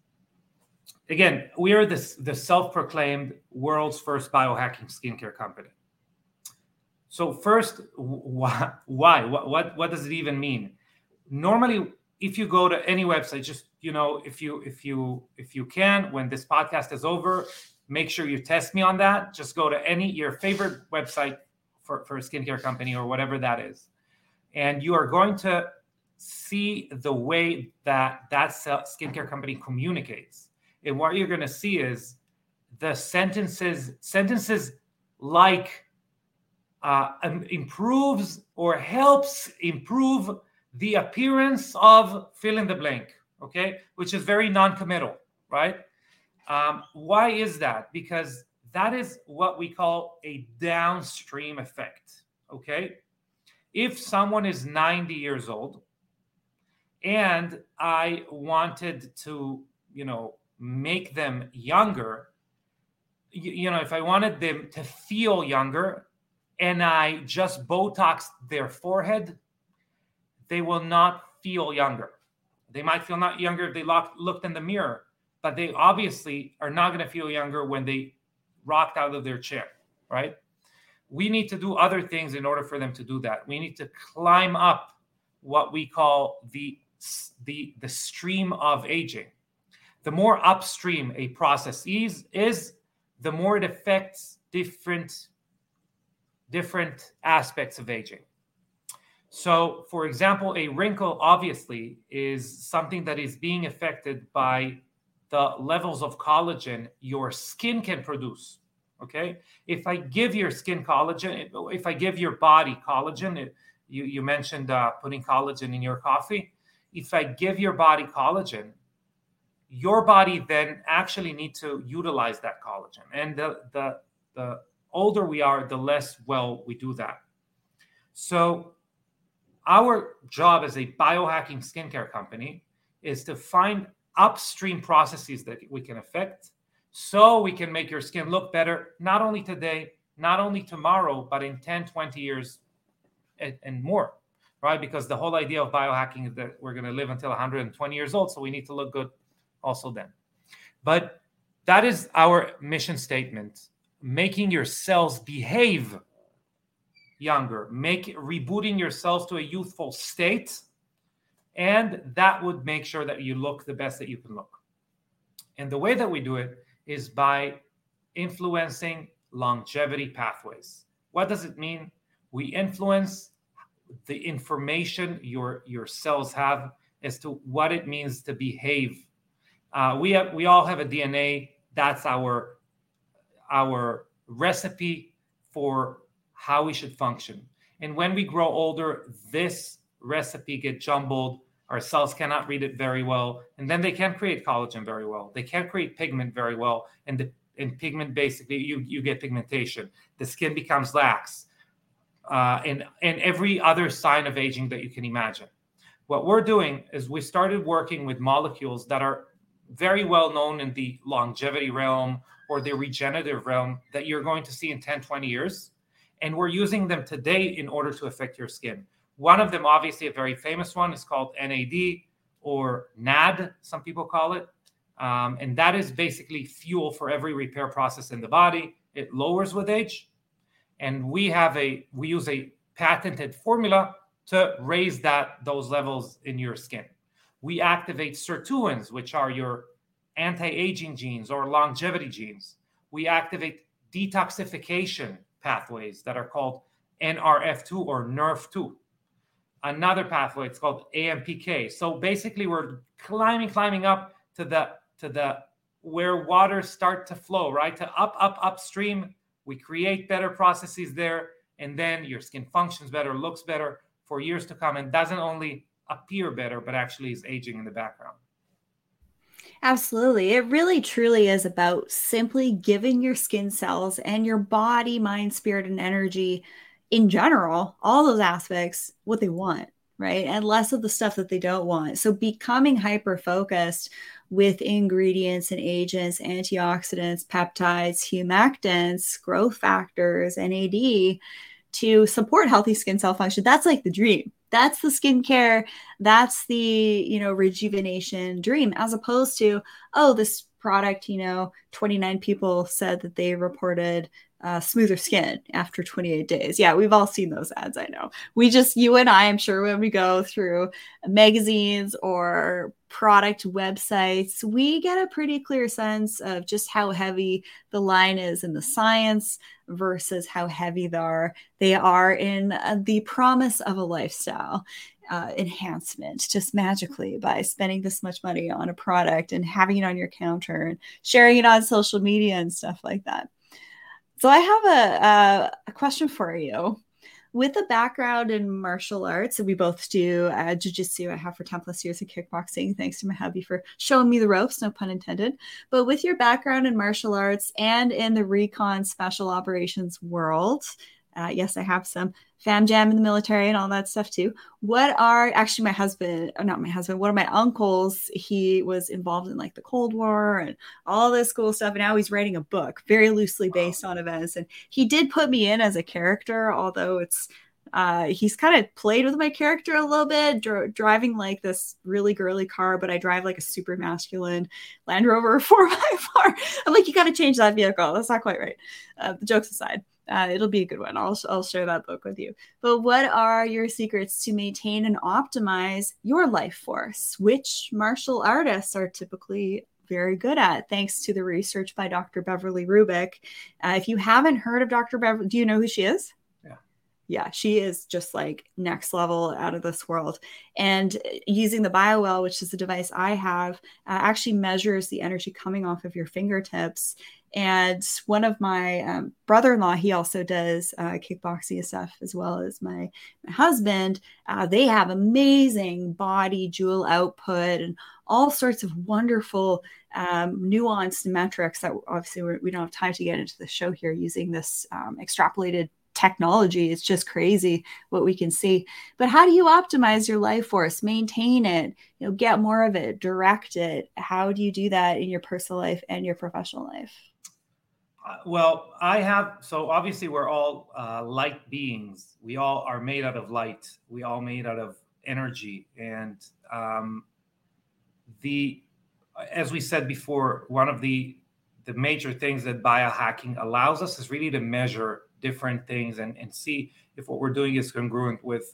again, we are this, the self-proclaimed world's first biohacking skincare company. So first, why? Why? What, what, what does it even mean? Normally, if you go to any website, just, you know, if you if you if you can, when this podcast is over, make sure you test me on that. Just go to any your favorite website for, for a skincare company or whatever that is. And you are going to see the way that that skincare company communicates. And what you're going to see is the sentences, sentences like uh, improves or helps improve the appearance of fill in the blank, okay? Which is very non-committal, right? Um, why is that? Because that is what we call a downstream effect, okay? If someone is ninety years old and I wanted to, you know, make them younger, you, you know, if I wanted them to feel younger and I just Botox their forehead, they will not feel younger. They might feel not younger if they look, looked in the mirror, but they obviously are not going to feel younger when they rocked out of their chair, right? We need to do other things in order for them to do that. We need to climb up what we call the, the, the stream of aging. The more upstream a process is, is, the more it affects different, different aspects of aging. So, for example, a wrinkle obviously is something that is being affected by the levels of collagen your skin can produce. Okay, if I give your skin collagen, if I give your body collagen, you, you mentioned uh, putting collagen in your coffee. If I give your body collagen, your body then actually needs to utilize that collagen. And the, the, the older we are, the less well we do that. So our job as a biohacking skincare company is to find upstream processes that we can affect so we can make your skin look better, not only today, not only tomorrow, but in ten, twenty years and, and more, right? Because the whole idea of biohacking is that we're going to live until one hundred twenty years old, so we need to look good also then. But that is our mission statement, making your cells behave younger, make rebooting your cells to a youthful state, and that would make sure that you look the best that you can look. And the way that we do it is by influencing longevity pathways. What does it mean? We influence the information your, your cells have as to what it means to behave. Uh, we have, we all have a D N A. That's our, our recipe for how we should function. And when we grow older, this recipe gets jumbled. Our cells cannot read it very well. And then they can't create collagen very well. They can't create pigment very well. And the and pigment, basically, you, you get pigmentation. The skin becomes lax. Uh, and, and every other sign of aging that you can imagine. What we're doing is we started working with molecules that are very well known in the longevity realm or the regenerative realm that you're going to see in ten, twenty years. And we're using them today in order to affect your skin. One of them, obviously a very famous one, is called N A D or N A D, some people call it. Um, and that is basically fuel for every repair process in the body. It lowers with age. And we have a, we use a patented formula to raise that, those levels in your skin. We activate sirtuins, which are your anti-aging genes or longevity genes. We activate detoxification pathways that are called N R F two or N R F two. Another pathway, it's called A M P K. So basically we're climbing, climbing up to the, to the, where waters start to flow, right? To up, up, upstream. We create better processes there. And then your skin functions better, looks better for years to come, and doesn't only appear better, but actually is aging in the background. Absolutely. It really truly is about simply giving your skin cells and your body, mind, spirit, and energy in general, all those aspects, what they want, right? And less of the stuff that they don't want. So becoming hyper-focused with ingredients and agents, antioxidants, peptides, humectants, growth factors, N A D, to support healthy skin cell function. That's like the dream. That's the skincare. That's the, you know, rejuvenation dream, as opposed to, oh, this product, you know, twenty-nine people said that they reported uh, smoother skin after twenty-eight days. Yeah, we've all seen those ads. I know. We just, you and I, I'm sure when we go through magazines or product websites, we get a pretty clear sense of just how heavy the line is in the science versus how heavy they are, they are in uh, the promise of a lifestyle uh, enhancement, just magically by spending this much money on a product and having it on your counter and sharing it on social media and stuff like that. So I have a, a, a question for you. With a background in martial arts, and we both do uh, jiu-jitsu. I have for ten plus years of kickboxing, thanks to my hubby for showing me the ropes, no pun intended. But with your background in martial arts and in the recon special operations world, Uh, yes, I have some fam jam in the military and all that stuff too. What are actually my husband, or not my husband, one of my uncles, he was involved in like the Cold War and all this cool stuff. And now he's writing a book very loosely based on events. And he did put me in as a character, although it's uh, he's kind of played with my character a little bit, dr- driving like this really girly car, but I drive like a super masculine Land Rover four by four. I'm like, you got to change that vehicle. That's not quite right. Uh, jokes aside. Uh, it'll be a good one. I'll, I'll share that book with you. But what are your secrets to maintain and optimize your life force? Which martial artists are typically very good at, thanks to the research by Doctor Beverly Rubik. Uh, if you haven't heard of Doctor Beverly, do you know who she is? Yeah. Yeah, she is just like next level, out of this world. And using the BioWell, which is the device I have, uh, actually measures the energy coming off of your fingertips. And one of my um, brother-in-law, he also does uh, kickboxing stuff, as well as my, my husband. Uh, they have amazing body joule output and all sorts of wonderful um, nuanced metrics that obviously we're, we don't have time to get into the show here using this um, extrapolated technology. It's just crazy what we can see. But how do you optimize your life force, maintain it, you know, get more of it, direct it? How do you do that in your personal life and your professional life? Uh, well, I have, so obviously we're all uh, light beings. We all are made out of light. We all made out of energy. And um, the, as we said before, one of the, the major things that biohacking allows us is really to measure different things and, and see if what we're doing is congruent with,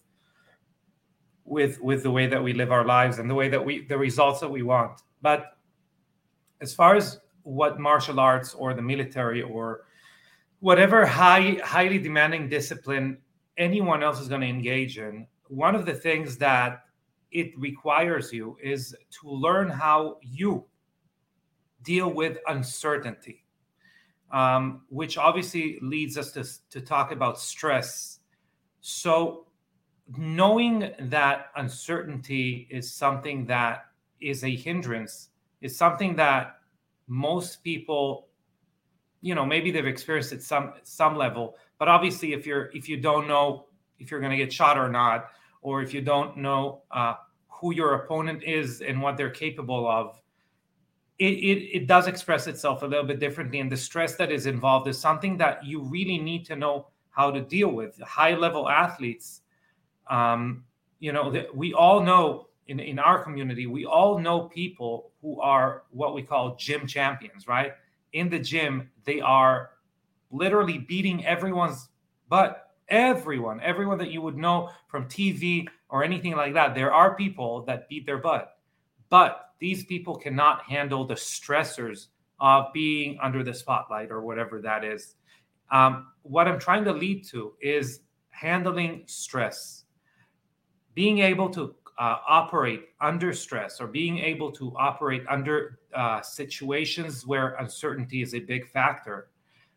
with, with the way that we live our lives and the way that we, the results that we want. But as far as what martial arts or the military or whatever high, highly demanding discipline anyone else is going to engage in, one of the things that it requires you is to learn how you deal with uncertainty, um, which obviously leads us to, to talk about stress. So knowing that uncertainty is something that is a hindrance, is something that most people, you know, maybe they've experienced it some some level, but obviously if you're if you don't know if you're going to get shot or not, or if you don't know uh, who your opponent is and what they're capable of, it, it it does express itself a little bit differently. And the stress that is involved is something that you really need to know how to deal with. High level athletes, um, you know, the, we all know. In, in our community, we all know people who are what we call gym champions, right? In the gym, they are literally beating everyone's butt. Everyone, everyone that you would know from T V or anything like that. There are people that beat their butt, but these people cannot handle the stressors of being under the spotlight or whatever that is. Um, what I'm trying to lead to is handling stress, being able to Uh, operate under stress, or being able to operate under uh, situations where uncertainty is a big factor,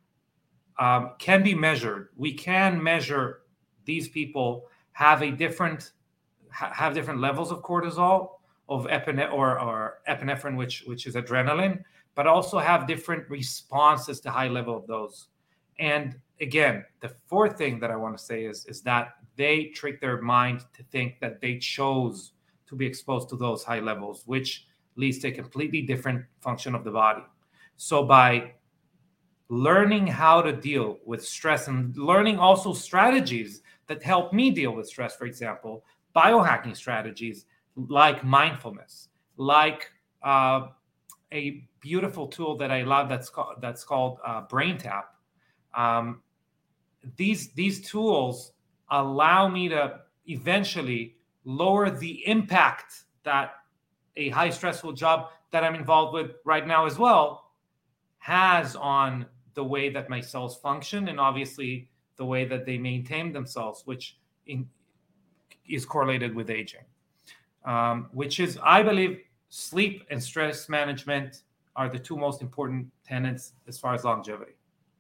um, can be measured. We can measure these people have a different ha- have different levels of cortisol, of epine- or, or epinephrine, which which is adrenaline, but also have different responses to high level of those. And again, the fourth thing that I want to say is is that they trick their mind to think that they chose to be exposed to those high levels, which leads to a completely different function of the body. So by learning how to deal with stress and learning also strategies that help me deal with stress, for example, biohacking strategies like mindfulness, like uh, a beautiful tool that I love that's called, that's called uh, BrainTap. Um, these, these tools allow me to eventually lower the impact that a high stressful job that I'm involved with right now as well has on the way that my cells function, and obviously the way that they maintain themselves, which in, is correlated with aging, um, which is, I believe, sleep and stress management are the two most important tenets as far as longevity.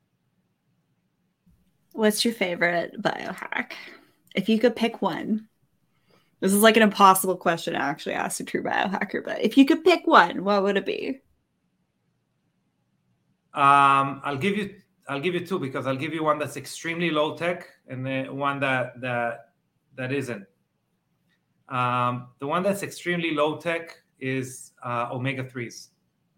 What's your favorite biohack? If you could pick one. This is like an impossible question to actually ask a true biohacker, but if you could pick one, what would it be? Um, I'll give you I'll give you two because I'll give you one that's extremely low tech and the one that that that isn't. Um, the one that's extremely low tech is uh, omega threes.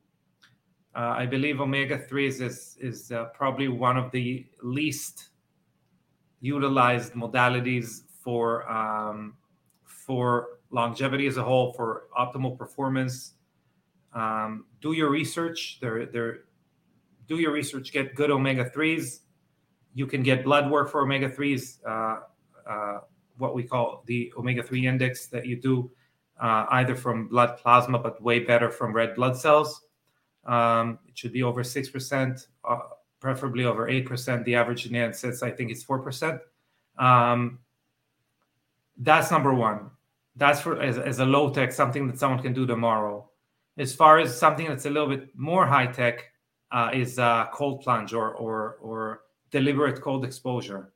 Uh, I believe omega threes is is uh, probably one of the least utilized modalities for um, for longevity as a whole, for optimal performance. Um, do your research. There, there. Do your research. Get good omega threes. You can get blood work for omega threes. Uh, uh, what we call the omega three index that you do uh, either from blood plasma, but way better from red blood cells. Um, it should be over six percent, uh, preferably over eight percent. The average in the United States, I think, is four percent. Um, that's number one. That's for as, as a low tech, something that someone can do tomorrow. As far as something that's a little bit more high tech, uh, is uh, cold plunge or or or deliberate cold exposure.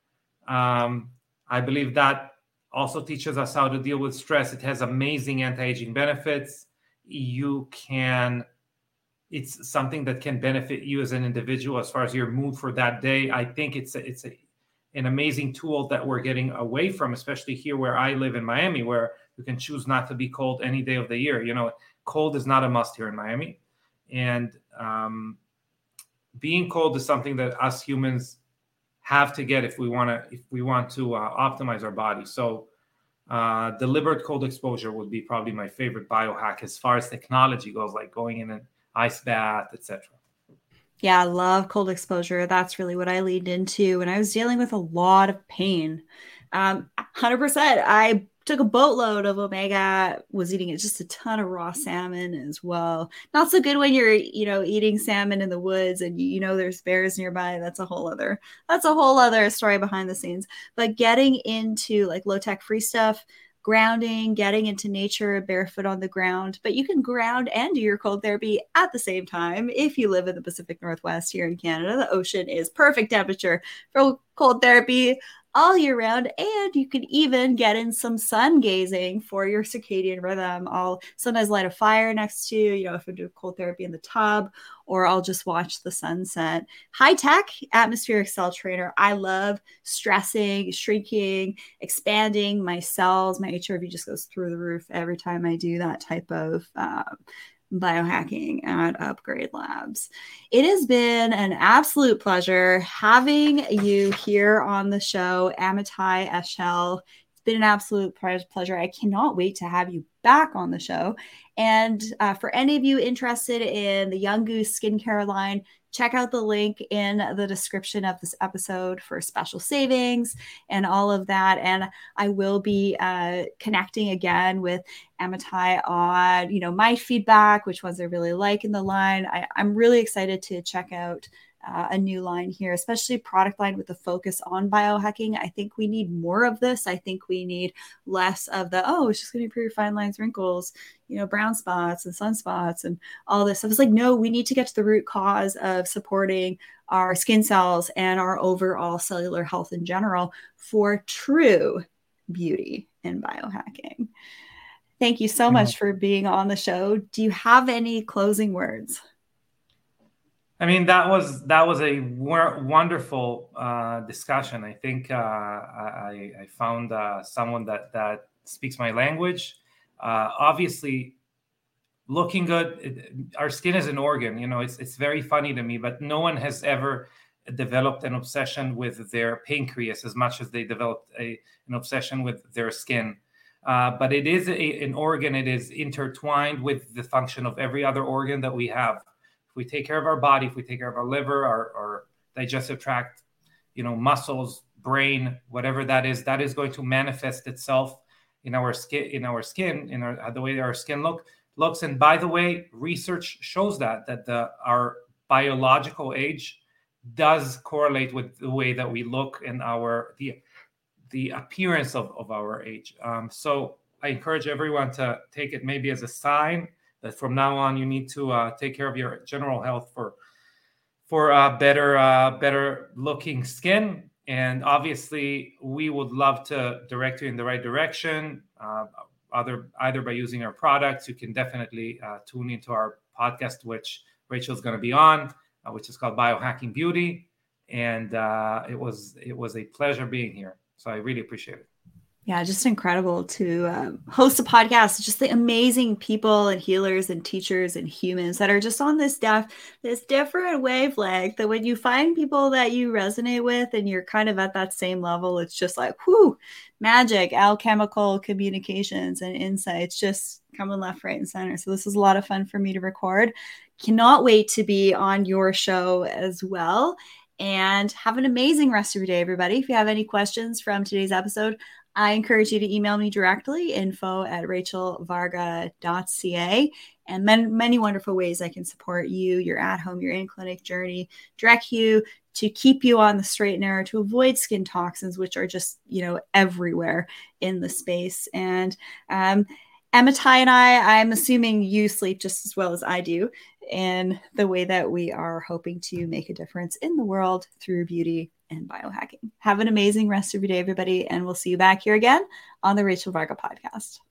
Um, I believe that also teaches us how to deal with stress. It has amazing anti-aging benefits. You can. It's something that can benefit you as an individual as far as your mood for that day. I think it's a, it's a, an amazing tool that we're getting away from, especially here where I live in Miami, where you can choose not to be cold any day of the year. You know, cold is not a must here in Miami. And um, being cold is something that us humans have to get if we want to if we want to uh, optimize our body. So uh, deliberate cold exposure would be probably my favorite biohack as far as technology goes, like going in an ice bath, et cetera. Yeah, I love cold exposure. That's really what I leaned into when I was dealing with a lot of pain. Um, one hundred percent. I took a boatload of omega, was eating just a ton of raw salmon as well. Not so good when you're, you know, eating salmon in the woods and you know there's bears nearby. That's a whole other, that's a whole other story behind the scenes. But getting into like low tech free stuff, grounding, getting into nature, barefoot on the ground. But you can ground and do your cold therapy at the same time. If you live in the Pacific Northwest here in Canada, the ocean is perfect temperature for cold therapy all year round. And you can even get in some sun gazing for your circadian rhythm. I'll sometimes light a fire next to, you know, if I do cold therapy in the tub, or I'll just watch the sunset. High tech atmospheric cell trainer. I love stressing, shrinking, expanding my cells. My H R V just goes through the roof every time I do that type of um, biohacking at Upgrade Labs. It has been an absolute pleasure having you here on the show, Amitai Eshel. It's been an absolute pleasure. I cannot wait to have you back on the show. And uh, for any of you interested in the Young Goose skincare line, check out the link in the description of this episode for special savings and all of that. And I will be uh, connecting again with Amitai on, you know, my feedback, which ones I really like in the line. I, I'm really excited to check out Uh, a new line here, especially product line with a focus on biohacking. I think we need more of this. I think we need less of the, oh, it's just going to improve your fine lines, wrinkles, you know, brown spots and sunspots and all this stuff. It's like, no, we need to get to the root cause of supporting our skin cells and our overall cellular health in general for true beauty and biohacking. Thank you so much for being on the show. Do you have any closing words? I mean, that was that was a wonderful uh, discussion. I think uh, I, I found uh, someone that that speaks my language. Uh, obviously, looking good. It, our skin is an organ. You know, it's it's very funny to me, but no one has ever developed an obsession with their pancreas as much as they developed a an obsession with their skin. Uh, but it is a, an organ. It is intertwined with the function of every other organ that we have. We take care of our body, if we take care of our liver, our, our digestive tract, you know, muscles, brain, whatever that is, that is going to manifest itself in our skin, in our skin, in our, the way our skin look looks. And by the way, research shows that that the our biological age does correlate with the way that we look and our the the appearance of, of our age. Um, so I encourage everyone to take it maybe as a sign that from now on you need to uh, take care of your general health for for uh, better uh, better looking skin. And obviously, we would love to direct you in the right direction. Uh, other either by using our products, you can definitely uh, tune into our podcast, which Rachel's going to be on. uh, which is called Biohacking Beauty. And uh, it was it was a pleasure being here. So I really appreciate it. Yeah, just incredible to um, host a podcast. Just the amazing people and healers and teachers and humans that are just on this stuff, this different wavelength. That when you find people that you resonate with and you're kind of at that same level, it's just like, whoo, magic, alchemical communications and insights just coming left, right, and center. So this is a lot of fun for me to record. Cannot wait to be on your show as well. And have an amazing rest of your day, everybody. If you have any questions from today's episode, I encourage you to email me directly, info at rachel varga dot c a, and many, many wonderful ways I can support you, your at-home, your in-clinic journey, direct you to keep you on the straight and narrow, to avoid skin toxins, which are just, you know, everywhere in the space. And um, Amitai and I, I'm assuming you sleep just as well as I do, in the way that we are hoping to make a difference in the world through beauty and biohacking. Have an amazing rest of your day, everybody, and we'll see you back here again on the Rachel Varga Podcast.